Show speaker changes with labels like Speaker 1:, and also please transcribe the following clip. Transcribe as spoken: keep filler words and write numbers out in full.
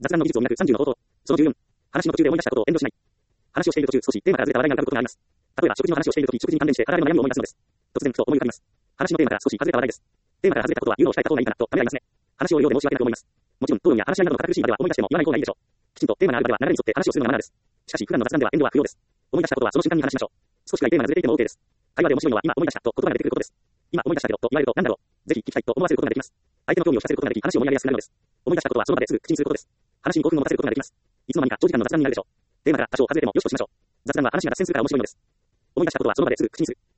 Speaker 1: 雑談の技術を磨くさんじゅうの方法。そのじゅうよん。話の途中で思い出したことを遠慮しない。話をしている途中、少しテーマからずれた話題が浮かぶことがあります。例えば、食事の話をしているとき、食事に関連して体の悩みを思い出すのです。突然ふと思い浮かびます。話のテーマから少し外れた話題です。テーマから外れたことは誘導したいた方がいいかなとためらいますね。話をようで申し訳なく思います。もちろん、討論や話し合いなどの堅苦しい場では思い出しても言わない方がいいでしょう。きちんとテーマがある場では流れに沿って話をするのがマナーです。しかし、普段の雑談では遠慮は不要です。思い出したことはその瞬間に話しましょう。少しくらいテーマがずれていても OK です。会話で面白いのは今思い出したと言葉が出てくることです。今思い出したけどと言われると何だろう。ぜひ聞きたいと思わせることができます。相手の興味を引かせることができ、話を盛り上げやすくなるのです。思い出したことはその場ですぐ口にすることです。話に興奮を持たせることができます。いつの間にか長時間の雑談になるでしょう。テーマから多少外れてもよしとしましょう。雑談は話が脱線するから面白いのです。思い出したことはその場ですぐ口にする。